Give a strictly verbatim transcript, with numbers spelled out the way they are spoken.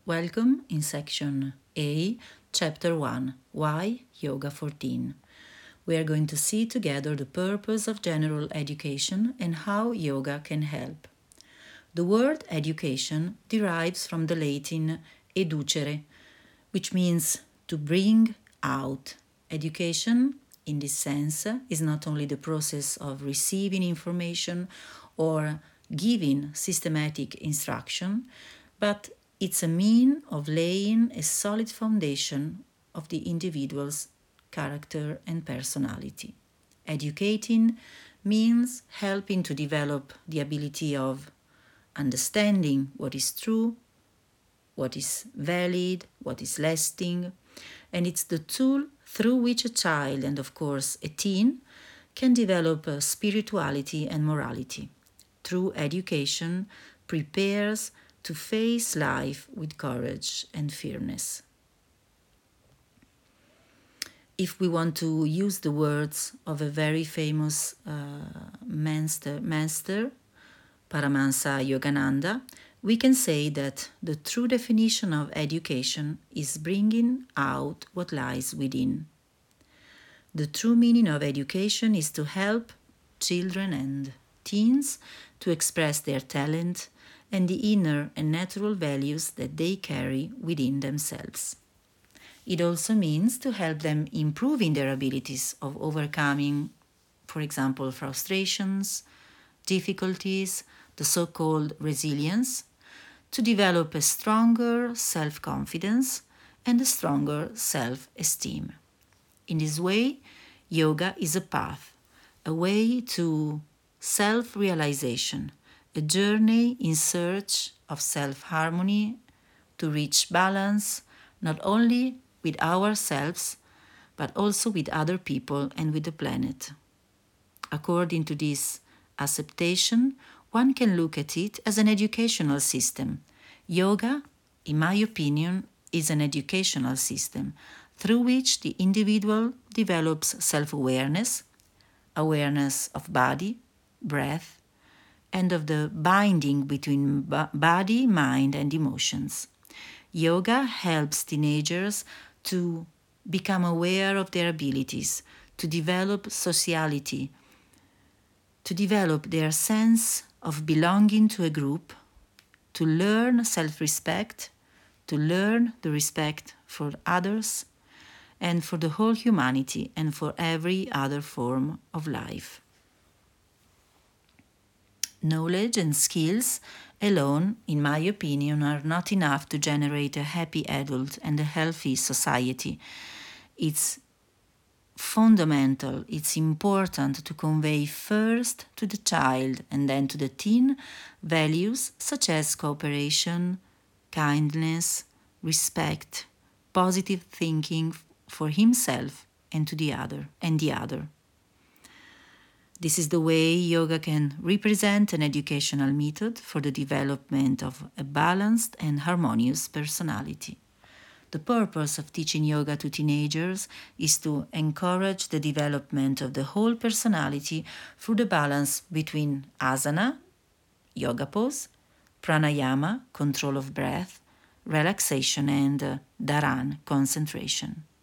Welcome in section A, chapter one, Why Yoga fourteen. We are going to see together the purpose of general education and how yoga can help. The word education derives from the Latin educere, which means to bring out. Education, in this sense, is not only the process of receiving information or giving systematic instruction, but it's a mean of laying a solid foundation of the individual's character and personality. Educating means helping to develop the ability of understanding what is true, what is valid, what is lasting, and it's the tool through which a child, and of course a teen, can develop a spirituality and morality. True education prepares to face life with courage and firmness. If we want to use the words of a very famous uh, master, master, Paramahansa Yogananda, we can say that the true definition of education is bringing out what lies within. The true meaning of education is to help children and teens to express their talent and the inner and natural values that they carry within themselves. It also means to help them improve in their abilities of overcoming, for example, frustrations, difficulties, the so-called resilience, to develop a stronger self-confidence and a stronger self-esteem. In this way, yoga is a path, a way to self-realization, a journey in search of self-harmony to reach balance, not only with ourselves, but also with other people and with the planet. According to this acceptation, one can look at it as an educational system. Yoga, in my opinion, is an educational system through which the individual develops self-awareness, awareness of body, breath, and of the binding between body, mind, and emotions. Yoga helps teenagers to become aware of their abilities, to develop sociality, to develop their sense of belonging to a group, to learn self-respect, to learn the respect for others, and for the whole humanity and for every other form of life. Knowledge and skills alone, in my opinion, are not enough to generate a happy adult and a healthy society. It's fundamental, it's important to convey first to the child and then to the teen values such as cooperation, kindness, respect, positive thinking for himself and to the other and the other. This is the way yoga can represent an educational method for the development of a balanced and harmonious personality. The purpose of teaching yoga to teenagers is to encourage the development of the whole personality through the balance between asana, yoga pose, pranayama, control of breath, relaxation, and uh, dharan, concentration.